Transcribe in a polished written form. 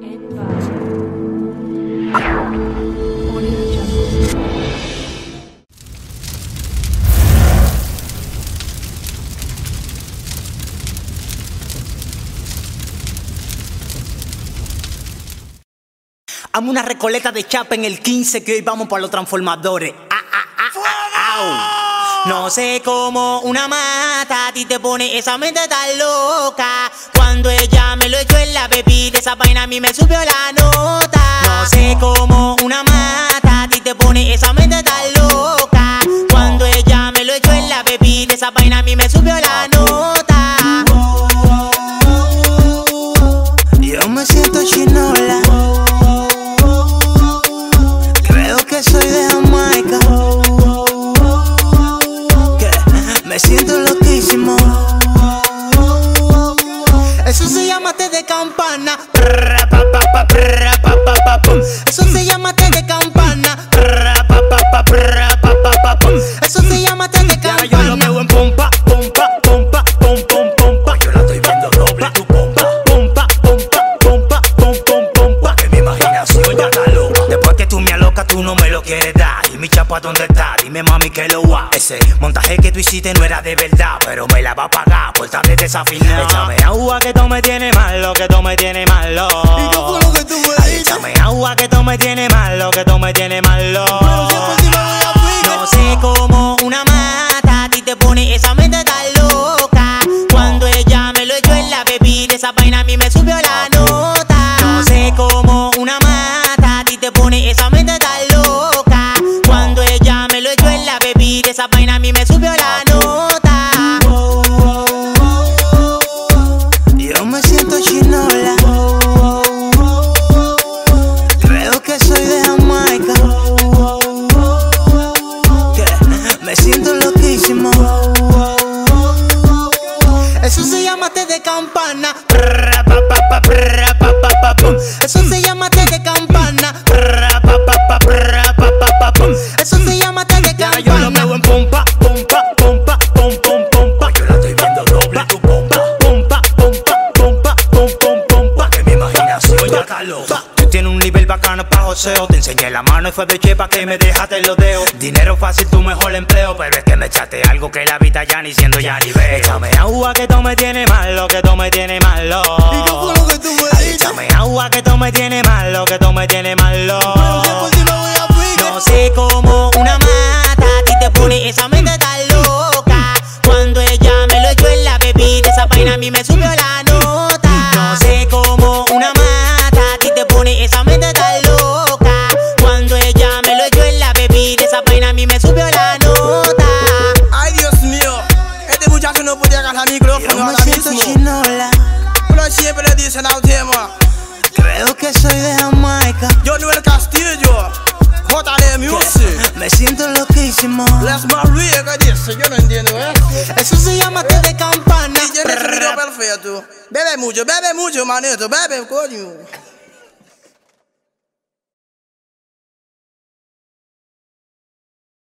Hazme una recoleta de chapa en el 15 que hoy vamos para los transformadores. No sé cómo una mata a ti te pone esa mente tan loca. Cuando ella me lo echó en la bebida, esa vaina a mí me subió la nota. No sé cómo una mata a ti te pone esa mente tan loca. Cuando ella me lo echó en la bebida, esa vaina a mí me subió la nota. Yo me siento chinola. Soy de Jamaica, que me siento loquísimo. Eso se llama té de campana. Eso se llama té de campana. Eso se llama té de campana. Yo lo veo en pompa, pompa, pompa, pompa, pompa. Yo la estoy viendo doble tu pompa, pompa, pompa, pompa, pompa, pompa. Que mi imaginación ya está loca. Después que tú me alocas, tú no me lo quieres dar. ¿Y mi chapa dónde está? Dime mami que lo va. Ese montaje que tú hiciste no era de verdad, pero me la va a pagar por tarde desafinado. Échame agua que tú me tienes malo, que tú me tienes malo. ¿Y qué fue lo que tú me dijiste? Échame agua que tú me tienes malo, que tú me tienes malo. Pero siempre encima voy a pique. No sé cómo una mata a ti te pone esa mente tan loca. Cuando ella me lo echó en la bebida, esa vaina a mí me subió la nota. No sé cómo una mata a ti te pone esa mente tan loca. Cuando ella me lo echó en la bebida, esa vaina a mí me subió la nota. Yo me siento chinola. Creo que soy de Jamaica, que me siento loquísimo. Eso se llama té de campana. Eso se llama té de campana. Eso se llama té de campana. Yo lo veo en pompa, pompa, pompa, pompa, pompa. Yo la estoy viendo doble tu pompa, pompa, pompa, pompa, pompa, pompa. Que mi imaginación ya está loca. Tú tienes un nivel bacano pa' joseo. Te enseñé la mano y fue de chepa que me dejaste los dedos. Dinero fácil, tu mejor empleo. Pero es que me echaste algo que la vida ya ni siendo ya ni veo. Échame agua que tú me tienes malo, que tú me tienes malo. ¿Y qué fue lo que tú me dijiste? Échame agua que tú me tienes malo, que tú me tienes malo. Pero siempre encima voy a pique. No sé cómo una mata a ti te pone esa mente tan loca. Cuando ella me lo echó en la bebida, esa vaina a mí me subió la nota. No sé cómo una mata a ti te pone esa mente tan loca. Cuando ella me lo echó en la bebida, esa vaina a mí me subió la nota. Ay, Dios mío, este muchacho no podía agarrar el micrófono Yo me ahora siento mismo. chinola. Pero siempre le dicen al tema. Creo que soy de Jamaica, Yo no el Castillo, JD Music. me siento loquísimo. Las María que dice, yo no entiendo, Eso se llama té de campana. Y tiene sonido perfecto. Bebe mucho, manito, bebe, coño.